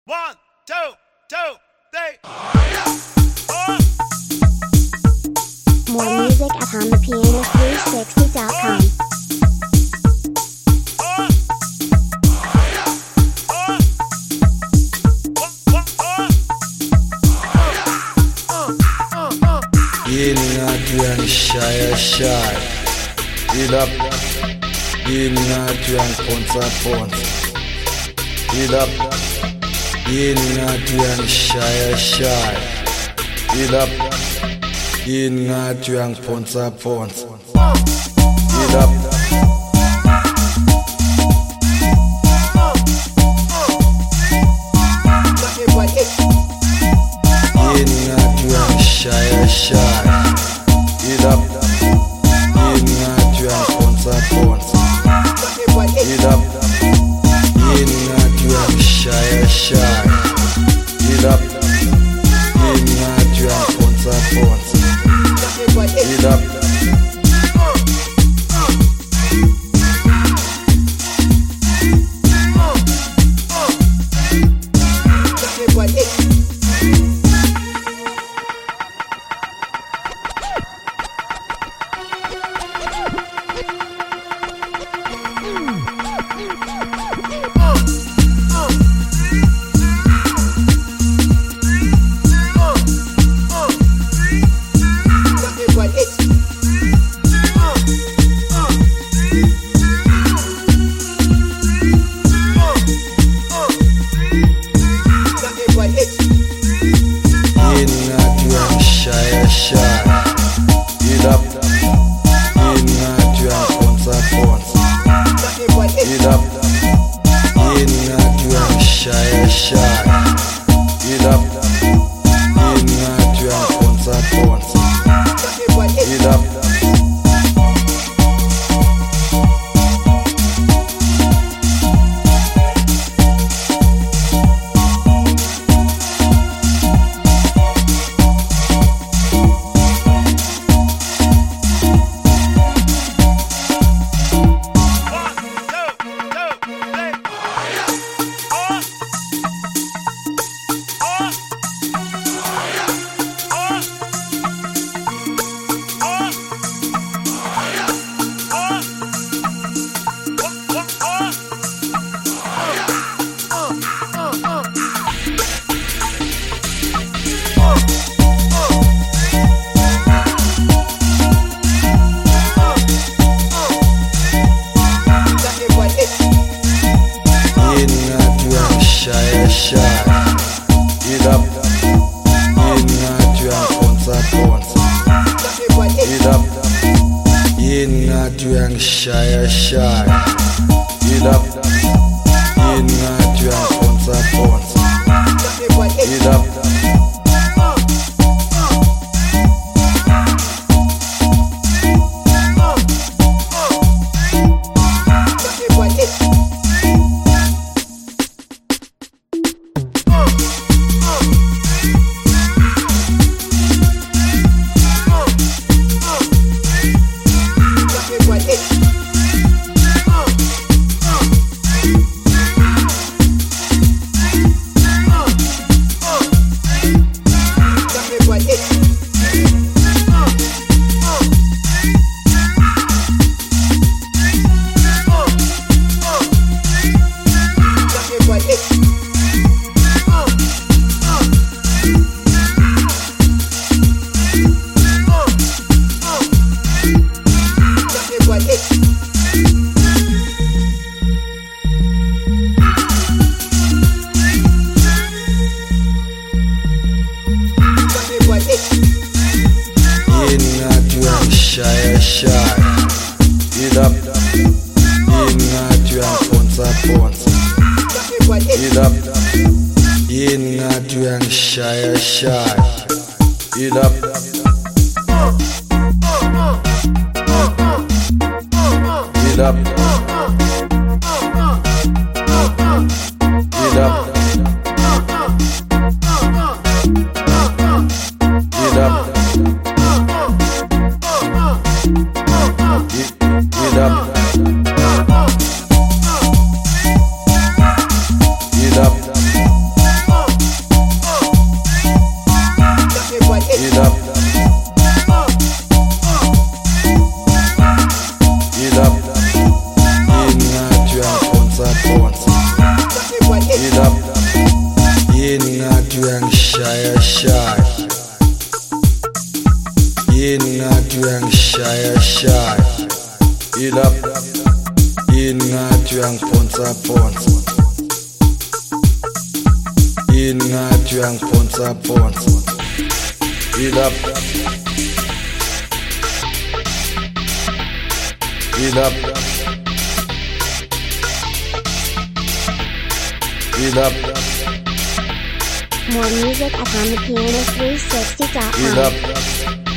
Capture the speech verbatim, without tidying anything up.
One, two, two, three. More music at hum the piano three sixty dot com. Yenatuang shaya shy. Eat up. Yenatuang ponza ponza. Eat up. Yenatuang shaya shy. Eat up. Yenatuang ponza ponza. Eat up. Yenatuang shaya shy. Eat up. Yenatuang ponza ponza. Eat up. Yenatuang shaya shy. Eat up. Yenatuang ponza ponza. Eat up. Yenatuang shaya shy. Eat up. Yenatuang ponza ponza. Eat up. Yenatuang shaya shy. Eat up. Yenatuang ponza ponza. Eat up. Yenatuang shaya shy. Eat up. Yenatuang ponza ponza. Eat up. Yenatuang shaya shy. Eat up. Yenatuang ponza ponza. Eat up. Yenatuang shaya shy. Eat up. Yenatuang ponza ponza. Eat up. Yenatuang shaya shy. Eat up. Eat up. Eat up. Eat up. Eat up. Eat up. ponsa ponsa. Ingat yang ponsa ponsa. Ilap. Ilap. Ilap. More music at on the piano three sixty dot com. Ilap.